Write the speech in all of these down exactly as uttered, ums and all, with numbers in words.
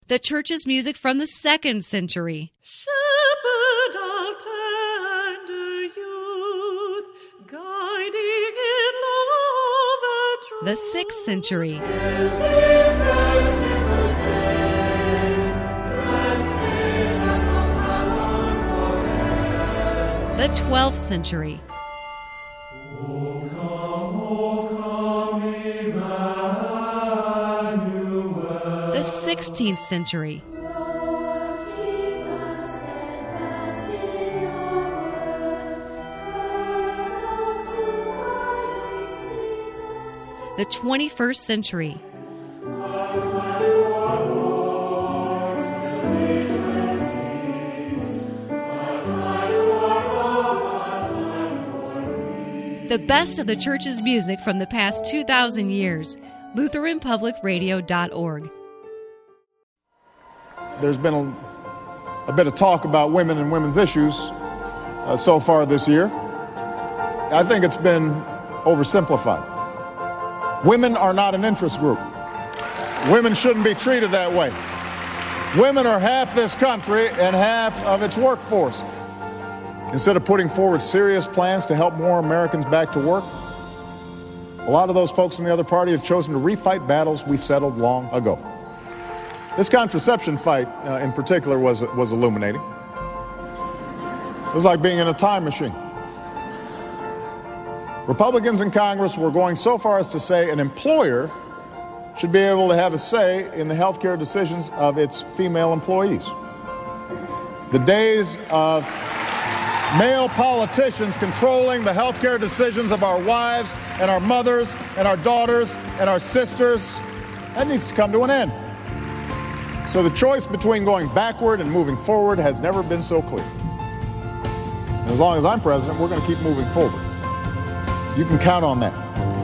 The church's music from the second century. Shepherd of tender youth, guiding in love and truth. The sixth century. The twelfth century. The sixteenth century. The twenty-first century. The best of the church's music from the past two thousand years. Lutheran Public Radio dot org. There's been a, a bit of talk about women and women's issues uh, so far this year. I think it's been oversimplified. Women are not an interest group. Women shouldn't be treated that way. Women are half this country and half of its workforce. Instead of putting forward serious plans to help more Americans back to work, a lot of those folks in the other party have chosen to refight battles we settled long ago. This contraception fight, uh, in particular, was was illuminating. It was like being in a time machine. Republicans in Congress were going so far as to say an employer should be able to have a say in the health care decisions of its female employees. The days of male politicians controlling the health care decisions of our wives and our mothers and our daughters and our sisters, that needs to come to an end. So the choice between going backward and moving forward has never been so clear. And as long as I'm president, we're going to keep moving forward. You can count on that.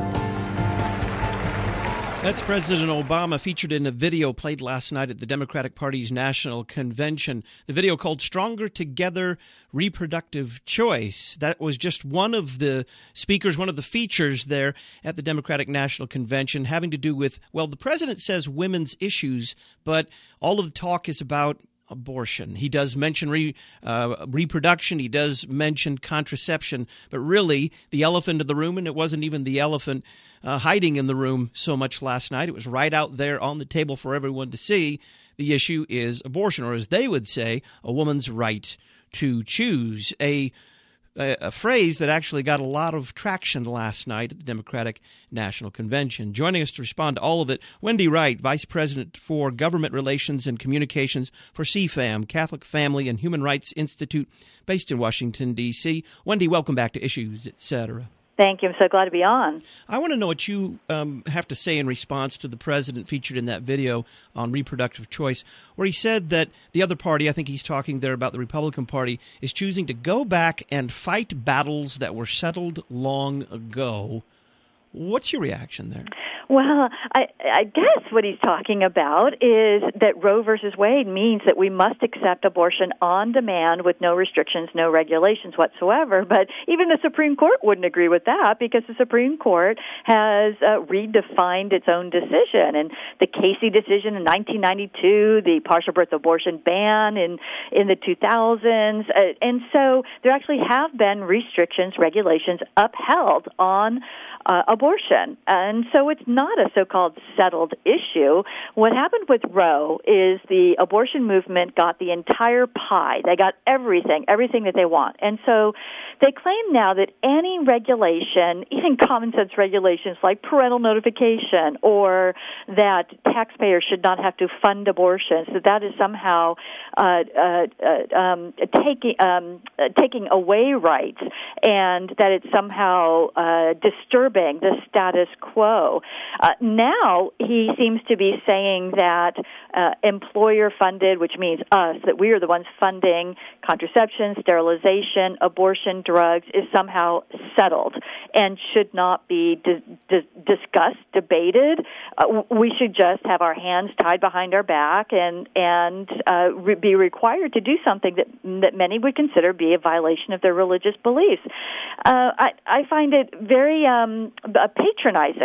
That's President Obama, featured in a video played last night at the Democratic Party's National Convention. The video called Stronger Together, Reproductive Choice. That was just one of the speakers, one of the features there at the Democratic National Convention, having to do with, well, the president says women's issues, but all of the talk is about abortion. He does mention re, uh, reproduction. He does mention contraception. But really, the elephant in the room, and it wasn't even the elephant uh, hiding in the room so much last night. It was right out there on the table for everyone to see. The issue is abortion, or as they would say, a woman's right to choose. A A, a phrase that actually got a lot of traction last night at the Democratic National Convention. Joining us to respond to all of it, Wendy Wright, Vice President for Government Relations and Communications for C FAM, Catholic Family and Human Rights Institute, based in Washington, D C Wendy, welcome back to Issues, et cetera. Thank you. I'm so glad to be on. I want to know what you um, have to say in response to the president featured in that video on reproductive choice, where he said that the other party, I think he's talking there about the Republican Party, is choosing to go back and fight battles that were settled long ago. What's your reaction there? Well, I, I guess what he's talking about is that Roe versus Wade means that we must accept abortion on demand with no restrictions, no regulations whatsoever. But even the Supreme Court wouldn't agree with that, because the Supreme Court has uh, redefined its own decision. And the Casey decision in nineteen ninety-two, the partial birth abortion ban in, in the two thousands. Uh, and so there actually have been restrictions, regulations upheld on Uh, abortion. And so it's not a so-called settled issue. What happened with Roe is the abortion movement got the entire pie. They got everything, everything that they want. And so they claim now that any regulation, even common sense regulations like parental notification, or that taxpayers should not have to fund abortions, that that is somehow uh, uh, uh, um, taking um, uh, taking away rights, and that it's somehow uh, disturbing the status quo. Uh, now he seems to be saying that uh, employer-funded, which means us, that we are the ones funding contraception, sterilization, abortion, drugs, is somehow settled and should not be di- di- discussed, debated. Uh, we should just have our hands tied behind our back and and uh, re- be required to do something that that many would consider be a violation of their religious beliefs. Uh, I, I find it very um, patronizing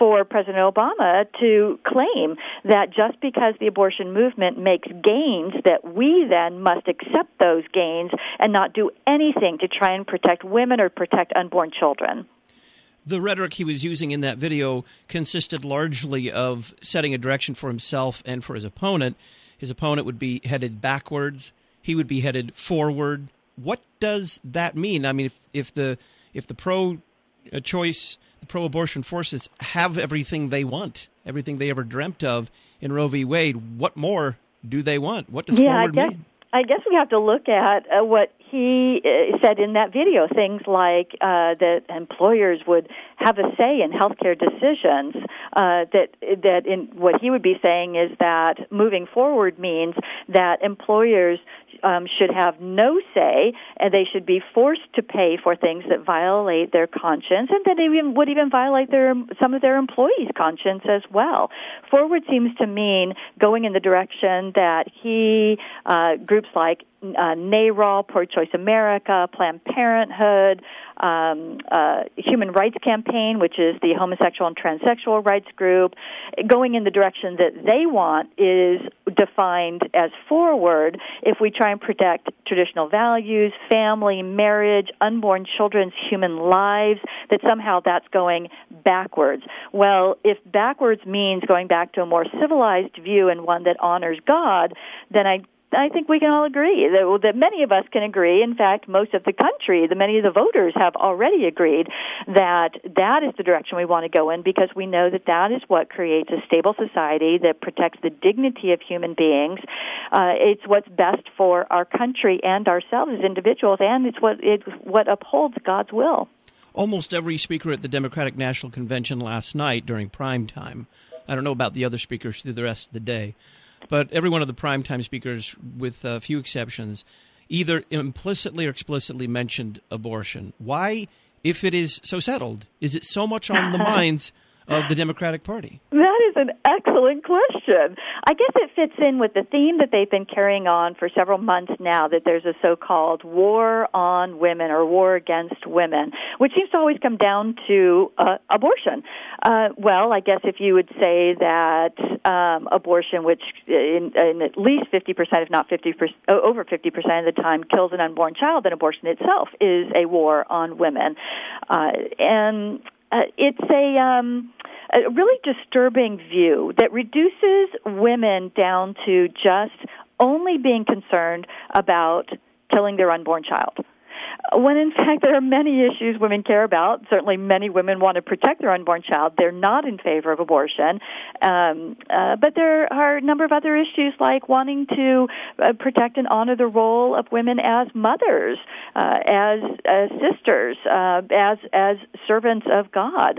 for President Obama to claim that just because the abortion movement makes gains, that we then must accept those gains and not do anything to try and protect women or protect unborn children. The rhetoric he was using in that video consisted largely of setting a direction for himself and for his opponent. His opponent would be headed backwards. He would be headed forward. What does that mean? I mean, if, if the if the pro-choice, the pro-abortion forces have everything they want, everything they ever dreamt of in Roe v. Wade, what more do they want? What does yeah, forward I guess, mean? I guess we have to look at uh, what he uh, said in that video, things like uh, that employers would have a say in healthcare decisions. Uh, that that in what he would be saying is that moving forward means that employers um, should have no say, and they should be forced to pay for things that violate their conscience, and that they even, would even violate their some of their employees' conscience as well. Forward seems to mean going in the direction that he uh, groups like uh, NARAL, Pro-Choice America, Planned Parenthood, um, uh, Human Rights Campaign, which is the homosexual and transsexual rights group, going in the direction that they want is defined as forward if we try and protect traditional values, family, marriage, unborn children's human lives, that somehow that's going backwards. Well, if backwards means going back to a more civilized view and one that honors God, then I I think we can all agree that, that many of us can agree. In fact, most of the country, the many of the voters have already agreed that that is the direction we want to go in, because we know that that is what creates a stable society that protects the dignity of human beings. Uh, it's what's best for our country and ourselves as individuals, and it's what it's what upholds God's will. Almost every speaker at the Democratic National Convention last night during prime time, I don't know about the other speakers through the rest of the day, but every one of the primetime speakers, with a few exceptions, either implicitly or explicitly mentioned abortion. Why, if it is so settled, is it so much on the minds of the Democratic Party? That is an excellent question. I guess it fits in with the theme that they've been carrying on for several months now, that there's a so-called war on women or war against women, which seems to always come down to uh, abortion. Uh, well, I guess if you would say that um, abortion, which in, in at least fifty percent, if not fifty percent, over fifty percent of the time kills an unborn child, then abortion itself is a war on women. Uh, and uh, it's a... Um, a really disturbing view that reduces women down to just only being concerned about killing their unborn child, when in fact there are many issues women care about. Certainly many women want to protect their unborn child. They're not in favor of abortion. Um, uh, but there are a number of other issues, like wanting to uh, protect and honor the role of women as mothers, uh, as, as sisters, uh, as, as servants of God.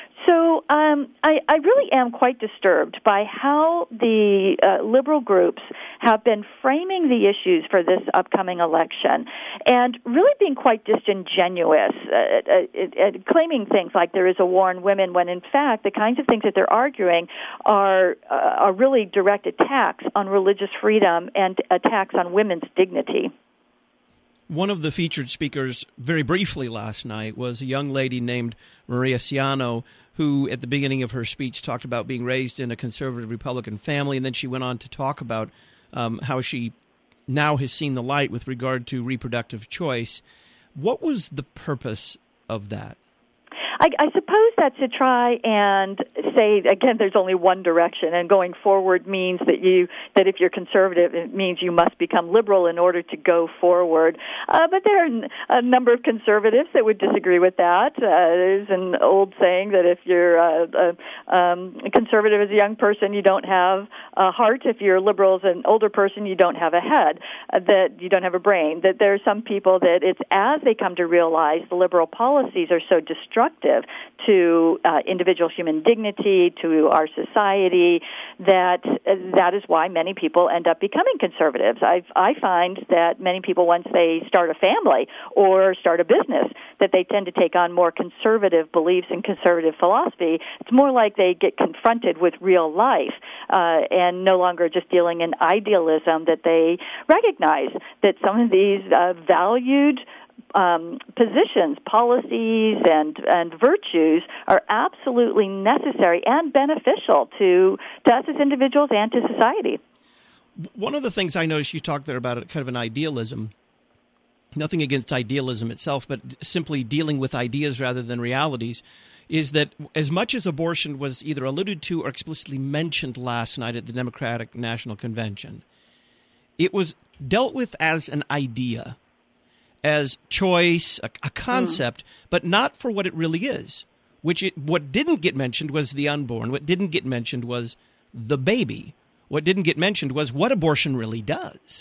So um, I, I really am quite disturbed by how the uh, liberal groups have been framing the issues for this upcoming election, and really being quite disingenuous, uh, uh, uh, claiming things like there is a war on women, when in fact the kinds of things that they're arguing are, uh, are really direct attacks on religious freedom and attacks on women's dignity. One of the featured speakers very briefly last night was a young lady named Maria Ciano, who at the beginning of her speech talked about being raised in a conservative Republican family, and then she went on to talk about um, how she now has seen the light with regard to reproductive choice. What was the purpose of that? I, I suppose that's to try and say, again, there's only one direction, and going forward means that you that if you're conservative, it means you must become liberal in order to go forward. Uh, but there are a number of conservatives that would disagree with that. Uh, there's an old saying that if you're uh, uh, um, conservative as a young person, you don't have a heart. If you're liberal as an older person, you don't have a head, uh, that you don't have a brain. That there are some people that it's as they come to realize the liberal policies are so destructive to uh, individual human dignity, to our society, that uh, that is why many people end up becoming conservatives. I I find that many people, once they start a family or start a business, that they tend to take on more conservative beliefs and conservative philosophy. It's more like they get confronted with real life uh, and no longer just dealing in idealism, that they recognize that some of these uh, valued um, positions, policies, and and virtues are absolutely necessary and beneficial to to us as individuals and to society. One of the things I noticed you talked there about, kind of an idealism. Nothing against idealism itself, but simply dealing with ideas rather than realities, is that as much as abortion was either alluded to or explicitly mentioned last night at the Democratic National Convention, it was dealt with as an idea, as choice, a, a concept, mm. but not for what it really is. Which it, what didn't get mentioned was the unborn. What didn't get mentioned was the baby. What didn't get mentioned was what abortion really does.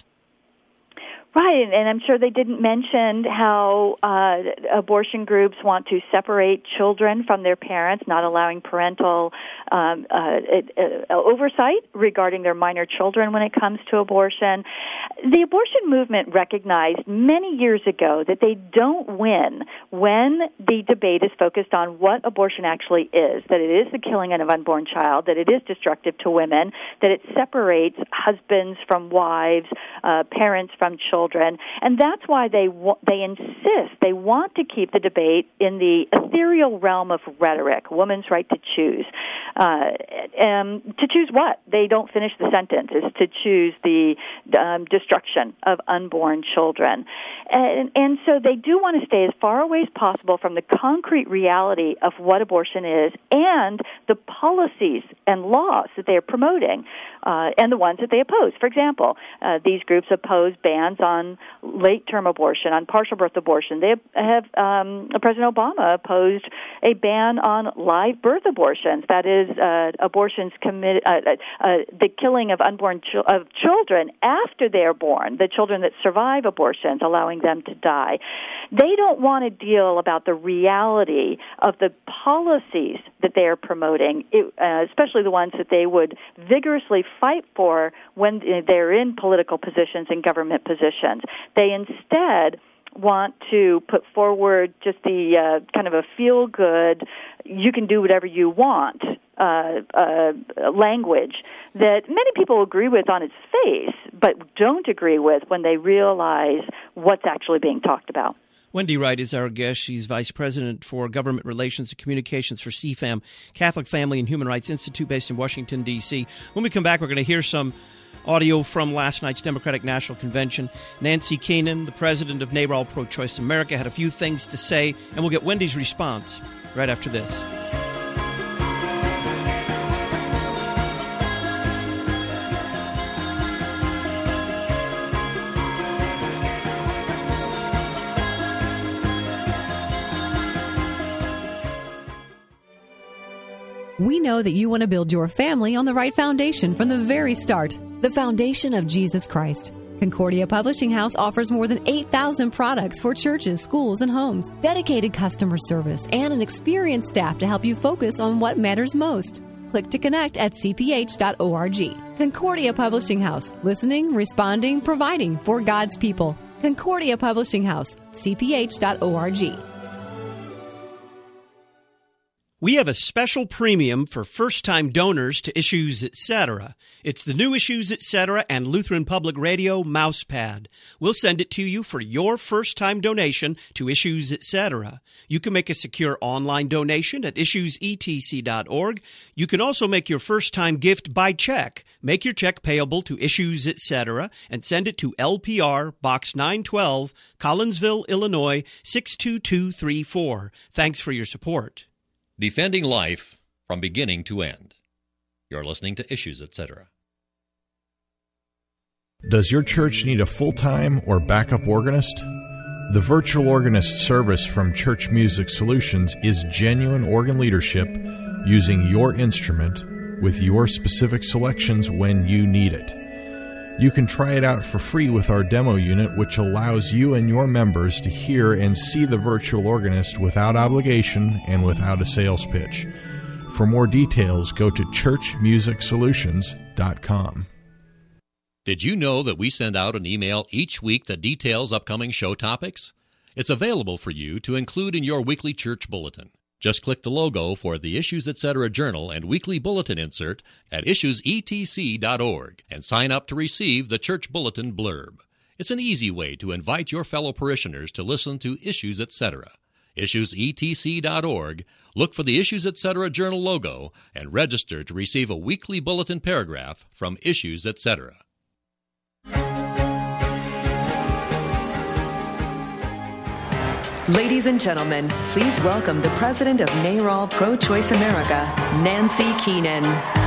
Right, and I'm sure they didn't mention how uh, abortion groups want to separate children from their parents, not allowing parental um, uh, uh, oversight regarding their minor children when it comes to abortion. The abortion movement recognized many years ago that they don't win when the debate is focused on what abortion actually is, that it is the killing of an unborn child, that it is destructive to women, that it separates husbands from wives, uh, parents from children. And that's why they they insist, they want to keep the debate in the ethereal realm of rhetoric, woman's right to choose. Uh, um, to choose what? They don't finish the sentence, is to choose the um, destruction of unborn children. And, and so they do want to stay as far away as possible from the concrete reality of what abortion is and the policies and laws that they are promoting uh, and the ones that they oppose. For example, uh, these groups oppose bans on late-term abortion, on partial birth abortion. They have, um, President Obama opposed a ban on live birth abortions, that is, uh, abortions committed, uh, uh, the killing of unborn ch- of children after they are born, the children that survive abortions, allowing them to die. They don't want to deal about the reality of the policies that they are promoting, it, uh, especially the ones that they would vigorously fight for when they're in political positions and government positions. They instead want to put forward just the uh, kind of a feel-good, you can do whatever you want uh, uh, language that many people agree with on its face, but don't agree with when they realize what's actually being talked about. Wendy Wright is our guest. She's Vice President for Government Relations and Communications for C FAM, Catholic Family and Human Rights Institute based in Washington, D C When we come back, we're going to hear some audio from last night's Democratic National Convention. Nancy Keenan, the president of NARAL Pro-Choice America, had a few things to say, and we'll get Wendy's response right after this. We know that you want to build your family on the right foundation from the very start, the foundation of Jesus Christ. Concordia Publishing House offers more than eight thousand products for churches, schools, and homes, dedicated customer service, and an experienced staff to help you focus on what matters most. Click to connect at c p h dot org. Concordia Publishing House, listening, responding, providing for God's people. Concordia Publishing House, c p h dot org. We have a special premium for first-time donors to Issues Etc. It's the new Issues Etc. and Lutheran Public Radio mousepad. We'll send it to you for your first-time donation to Issues Etc. You can make a secure online donation at issues e t c dot org. You can also make your first-time gift by check. Make your check payable to Issues Etc. and send it to L P R, Box nine twelve, Collinsville, Illinois, six two two three four. Thanks for your support. Defending life from beginning to end. You're listening to Issues Etc. Does your church need a full-time or backup organist? The virtual organist service from Church Music Solutions is genuine organ leadership using your instrument with your specific selections when you need it. You can try it out for free with our demo unit, which allows you and your members to hear and see the virtual organist without obligation and without a sales pitch. For more details, go to church music solutions dot com. Did you know that we send out an email each week that details upcoming show topics? It's available for you to include in your weekly church bulletin. Just click the logo for the Issues Etc. Journal and Weekly Bulletin insert at issues e t c dot org and sign up to receive the Church Bulletin blurb. It's an easy way to invite your fellow parishioners to listen to Issues Etc. issues e t c dot org, look for the Issues Etc. Journal logo, and register to receive a weekly bulletin paragraph from Issues Etc. Ladies and gentlemen, please welcome the president of NARAL Pro-Choice America, Nancy Keenan.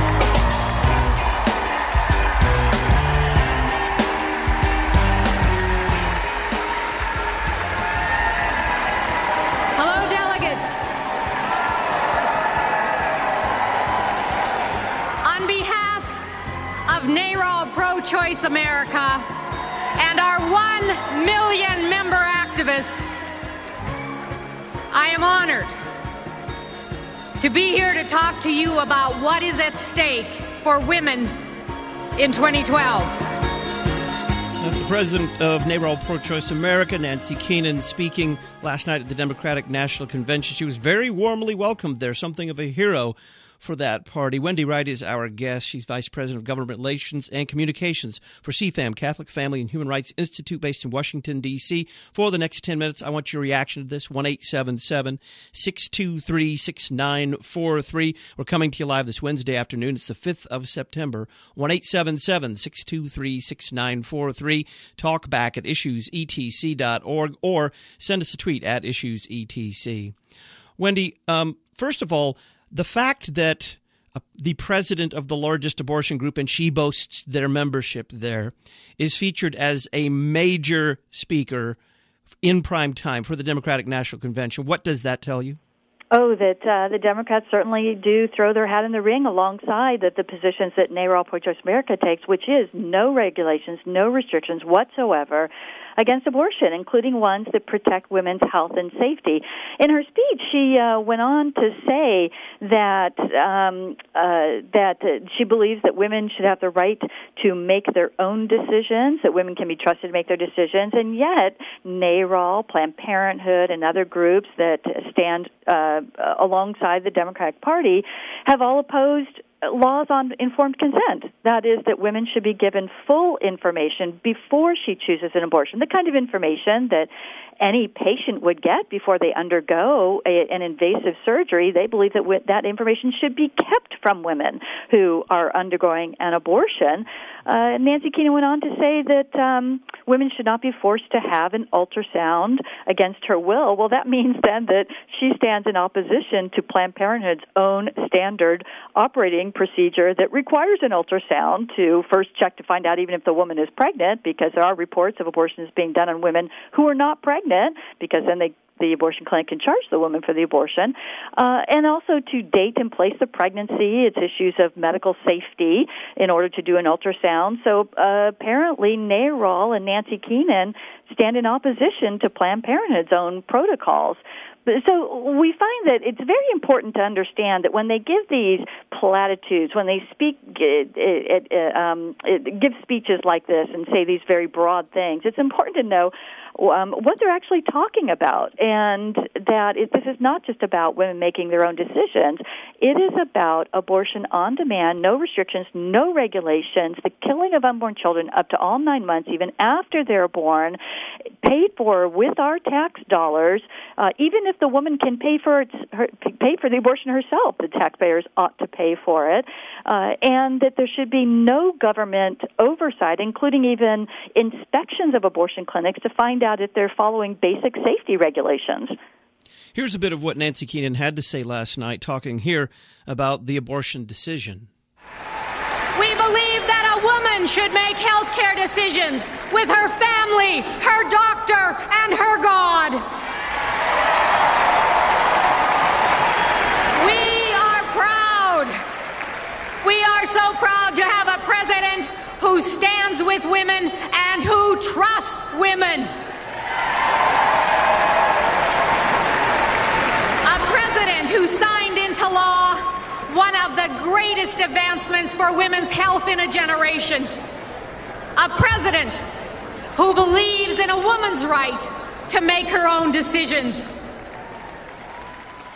Hello, delegates. On behalf of NARAL Pro-Choice America and our one million member activists, I am honored to be here to talk to you about what is at stake for women in twenty twelve. That's the president of NARAL Pro-Choice America, Nancy Keenan, speaking last night at the Democratic National Convention. She was very warmly welcomed there, something of a hero for that party. Wendy Wright is our guest. She's Vice President of Government Relations and Communications for C FAM, Catholic Family and Human Rights Institute, based in Washington, D C For the next ten minutes, I want your reaction to this. one eight seven seven, six two three, six nine four three. We're coming to you live this Wednesday afternoon. It's the fifth of September. one eight seven seven, six two three, six nine four three. Talk back at issues e t c dot org or send us a tweet at issues e t c. Wendy, um, first of all, the fact that uh, the president of the largest abortion group, and she boasts their membership there, is featured as a major speaker in prime time for the Democratic National Convention, what does that tell you? Oh, that uh, the Democrats certainly do throw their hat in the ring alongside the, the positions that NARAL Pro-Choice America takes, which is no regulations, no restrictions whatsoever against abortion, including ones that protect women's health and safety. In her speech, she uh, went on to say that um, uh, that uh, she believes that women should have the right to make their own decisions, that women can be trusted to make their decisions, and yet NARAL, Planned Parenthood, and other groups that stand uh, alongside the Democratic Party have all opposed laws on informed consent. That is, that women should be given full information before she chooses an abortion, the kind of information that any patient would get before they undergo a, an invasive surgery. They believe that w- that information should be kept from women who are undergoing an abortion. Uh, Nancy Keenan went on to say that um, women should not be forced to have an ultrasound against her will. Well, that means then that she stands in opposition to Planned Parenthood's own standard operating procedure that requires an ultrasound to first check to find out even if the woman is pregnant, because there are reports of abortions being done on women who are not pregnant, because then they the abortion clinic can charge the woman for the abortion, uh, and also to date and place the pregnancy. It's issues of medical safety in order to do an ultrasound. So uh, apparently NARAL and Nancy Keenan stand in opposition to Planned Parenthood's own protocols. So we find that it's very important to understand that when they give these platitudes, when they speak, it, it, it, um, it, give speeches like this and say these very broad things, it's important to know um, what they're actually talking about, and that it, this is not just about women making their own decisions. It is about abortion on demand, no restrictions, no regulations, the killing of unborn children up to all nine months, even after they're born, paid for with our tax dollars. Uh, even if the woman can pay for it, her, pay for the abortion herself, the taxpayers ought to pay for it, uh, and that there should be no government oversight, including even inspections of abortion clinics, to find out if they're following basic safety regulations. Here's a bit of what Nancy Keenan had to say last night, talking here about the abortion decision. We believe that a woman should make health care decisions with her family, her doctor, and her God. We are proud. We are so proud to have a president who stands with women and who trusts women. A president who signed into law one of the greatest advancements for women's health in a generation. A president who believes in a woman's right to make her own decisions.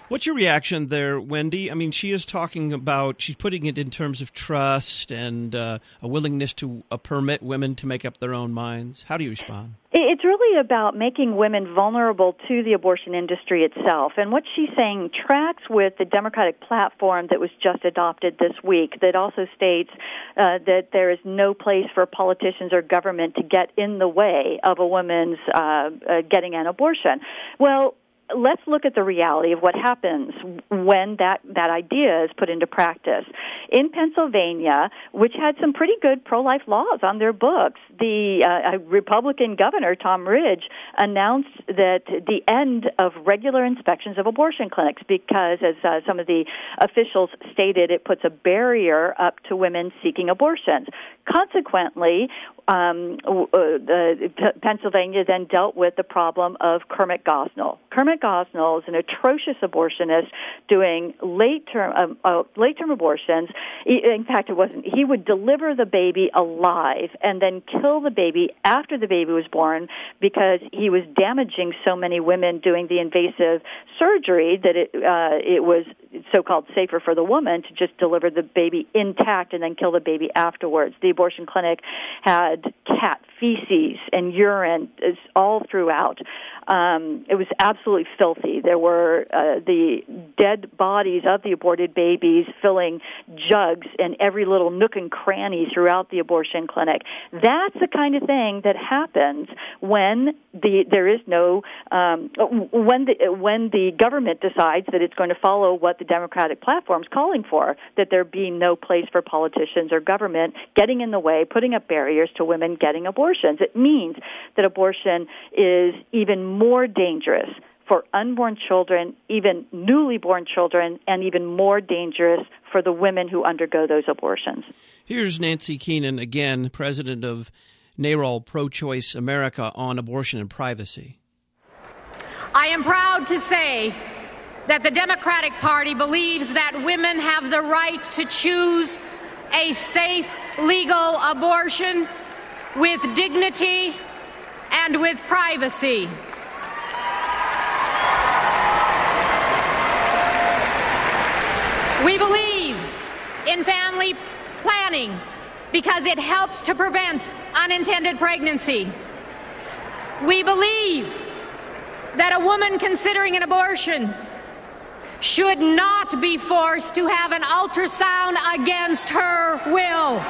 What's your reaction there, Wendy? I mean, she is talking about, she's putting it in terms of trust and uh, a willingness to uh, permit women to make up their own minds. How do you respond? It's really about making women vulnerable to the abortion industry itself. And what she's saying tracks with the Democratic platform that was just adopted this week that also states uh, that there is no place for politicians or government to get in the way of a woman's uh, uh, getting an abortion. Well, let's look at the reality of what happens when that, that idea is put into practice. In Pennsylvania, which had some pretty good pro-life laws on their books, the uh, Republican governor, Tom Ridge, announced that the end of regular inspections of abortion clinics because, as uh, some of the officials stated, it puts a barrier up to women seeking abortions. Consequently, um, uh, the, P- Pennsylvania then dealt with the problem of Kermit Gosnell. Kermit Gosnell is an atrocious abortionist doing late-term uh, uh, late-term abortions. In fact, it wasn't. He would deliver the baby alive and then kill the baby after the baby was born because he was damaging so many women doing the invasive surgery that it uh, it was so-called safer for the woman to just deliver the baby intact and then kill the baby afterwards. The abortion clinic had cat feces and urine all throughout. Um, it was absolutely filthy. There were uh, the dead bodies of the aborted babies filling jugs in every little nook and cranny throughout the abortion clinic. That's the kind of thing that happens when the there is no um, when the when the government decides that it's going to follow what the Democratic platform is calling for, that there be no place for politicians or government getting in the way, putting up barriers to women getting abortions. It means that abortion is even more dangerous for unborn children, even newly born children, and even more dangerous for the women who undergo those abortions. Here's Nancy Keenan again, president of NARAL Pro-Choice America, on abortion and privacy. I am proud to say that the Democratic Party believes that women have the right to choose a safe, legal abortion with dignity and with privacy. We believe in family planning because it helps to prevent unintended pregnancy. We believe that a woman considering an abortion should not be forced to have an ultrasound against her will.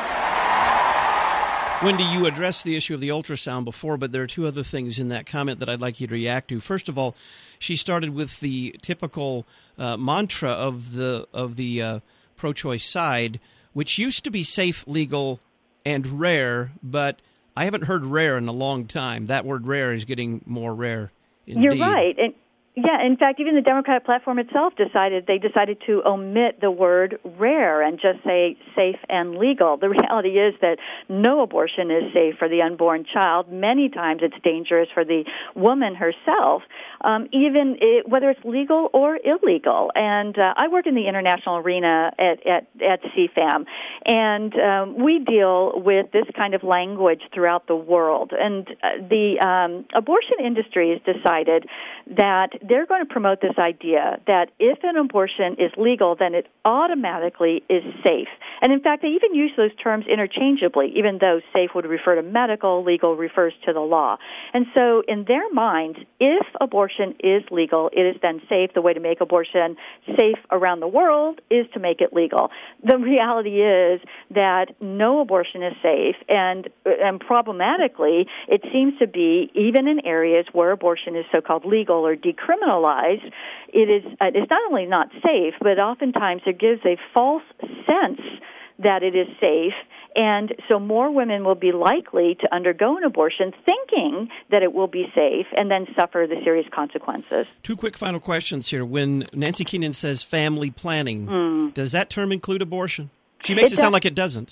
Wendy, you addressed the issue of the ultrasound before, but there are two other things in that comment that I'd like you to react to. First of all, she started with the typical uh, mantra of the of the uh, pro-choice side, which used to be safe, legal, and rare, but I haven't heard rare in a long time. That word rare is getting more rare indeed. You're right. And yeah, in fact, even the Democratic platform itself decided, they decided to omit the word rare and just say safe and legal. The reality is that no abortion is safe for the unborn child. Many times it's dangerous for the woman herself, um, even it, whether it's legal or illegal. And uh, I work in the international arena at, at, at C FAM, and um, we deal with this kind of language throughout the world. And uh, the um, abortion industry has decided that they're going to promote this idea that if an abortion is legal, then it automatically is safe. And in fact, they even use those terms interchangeably, even though safe would refer to medical, legal refers to the law. And so in their minds, if abortion is legal, it is then safe. The way to make abortion safe around the world is to make it legal. The reality is that no abortion is safe, and, and problematically, it seems to be, even in areas where abortion is so-called legal or decriminalized, it is uh, it's not only not safe, but oftentimes it gives a false sense that it is safe, and so more women will be likely to undergo an abortion thinking that it will be safe and then suffer the serious consequences. Two quick final questions here. When Nancy Keenan says family planning, mm. does that term include abortion? She makes it, it sound like it doesn't.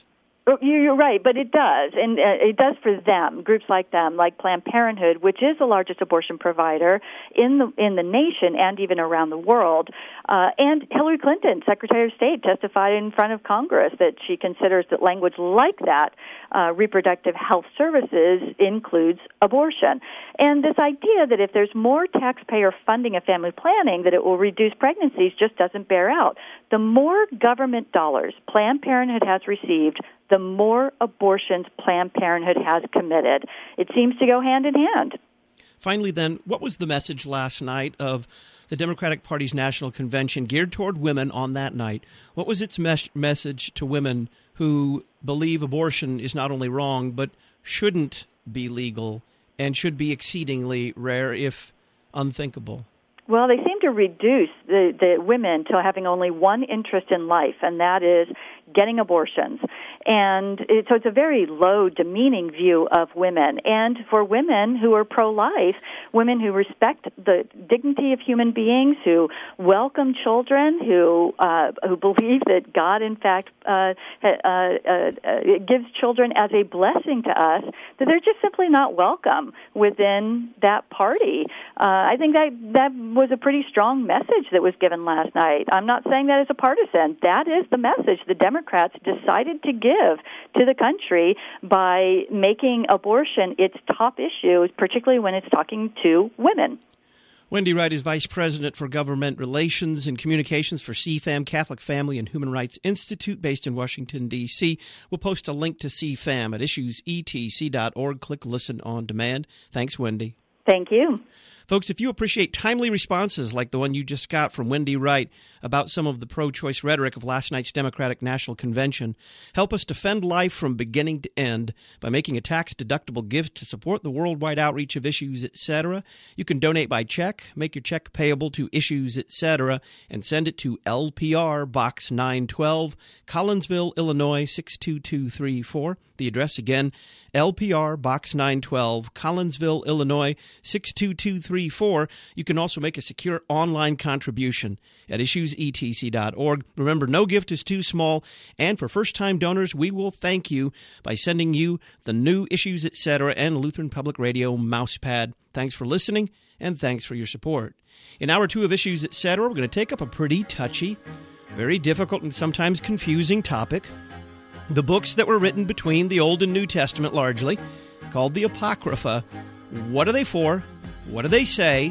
You're right, but it does, and it does for them, groups like them, like Planned Parenthood, which is the largest abortion provider in the in the nation and even around the world. Uh, and Hillary Clinton, Secretary of State, testified in front of Congress that she considers that language like that, uh, reproductive health services, includes abortion. And this idea that if there's more taxpayer funding of family planning, that it will reduce pregnancies just doesn't bear out. The more government dollars Planned Parenthood has received, the more abortions Planned Parenthood has committed. It seems to go hand in hand. Finally, then, what was the message last night of the Democratic Party's National Convention geared toward women on that night? What was its mes- message to women who believe abortion is not only wrong, but shouldn't be legal and should be exceedingly rare, if unthinkable? Well, they seem to reduce the, the women to having only one interest in life, and that is getting abortions. And it, so it's a very low, demeaning view of women. And for women who are pro-life, women who respect the dignity of human beings, who welcome children, who uh, who believe that God, in fact, uh, uh, uh, uh, gives children as a blessing to us, that they're just simply not welcome within that party. Uh, I think that that was a pretty strong message that was given last night. I'm not saying that as a partisan. That is the message the Democrats decided to give to the country by making abortion its top issue, particularly when it's talking to women. Wendy Wright is Vice President for Government Relations and Communications for C FAM, Catholic Family and Human Rights Institute, based in Washington, D C We'll post a link to C FAM at issues e t c dot org. Click Listen on Demand. Thanks, Wendy. Thank you. Folks, if you appreciate timely responses like the one you just got from Wendy Wright about some of the pro-choice rhetoric of last night's Democratic National Convention, help us defend life from beginning to end by making a tax-deductible gift to support the worldwide outreach of Issues, et cetera. You can donate by check, make your check payable to Issues, et cetera, and send it to L P R Box nine twelve, Collinsville, Illinois six two two three four. The address again, L P R Box nine twelve, Collinsville, Illinois six two two three four. You can also make a secure online contribution at issues e t c dot org. Remember, no gift is too small, and for first-time donors, we will thank you by sending you the new Issues, et cetera, and Lutheran Public Radio mousepad. Thanks for listening, and thanks for your support. In hour two of Issues, et cetera, we're going to take up a pretty touchy, very difficult, and sometimes confusing topic. The books that were written between the Old and New Testament, largely, called the Apocrypha. What are they for? What do they say?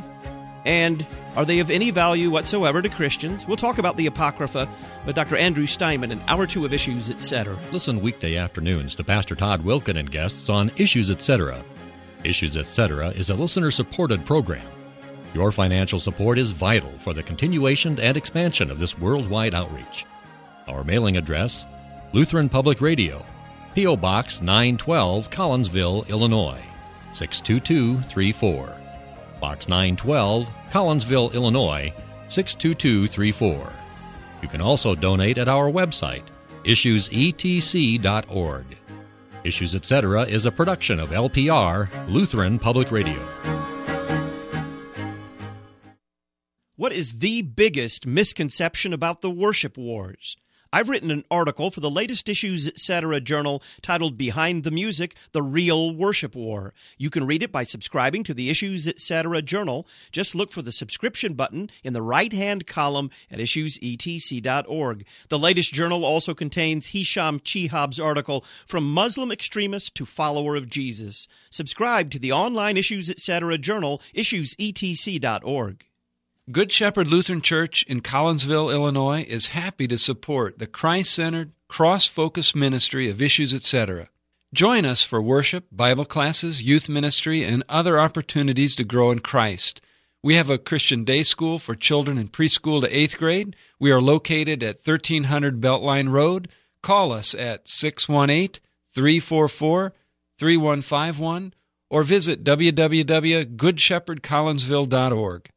And are they of any value whatsoever to Christians? We'll talk about the Apocrypha with Doctor Andrew Steinman in Hour two of Issues, et cetera. Listen weekday afternoons to Pastor Todd Wilken and guests on Issues, et cetera. Issues, et cetera is a listener-supported program. Your financial support is vital for the continuation and expansion of this worldwide outreach. Our mailing address, Lutheran Public Radio, P O. Box nine twelve, Collinsville, Illinois six two two three four. Box nine twelve, Collinsville, Illinois six two two three four. You can also donate at our website, issues e t c dot org. Issues, et cetera is a production of L P R, Lutheran Public Radio. What is the biggest misconception about the worship wars? I've written an article for the latest Issues, et cetera journal titled Behind the Music, The Real Worship War. You can read it by subscribing to the Issues, et cetera journal. Just look for the subscription button in the right-hand column at issues e t c dot org. The latest journal also contains Hisham Chihab's article, From Muslim Extremist to Follower of Jesus. Subscribe to the online Issues, et cetera journal, issues e t c dot org. Good Shepherd Lutheran Church in Collinsville, Illinois is happy to support the Christ-centered, cross-focused ministry of Issues, et cetera. Join us for worship, Bible classes, youth ministry, and other opportunities to grow in Christ. We have a Christian day school for children in preschool to eighth grade. We are located at thirteen hundred Beltline Road. Call us at six one eight, three four four, three one five one or visit w w w dot good shepherd collinsville dot org.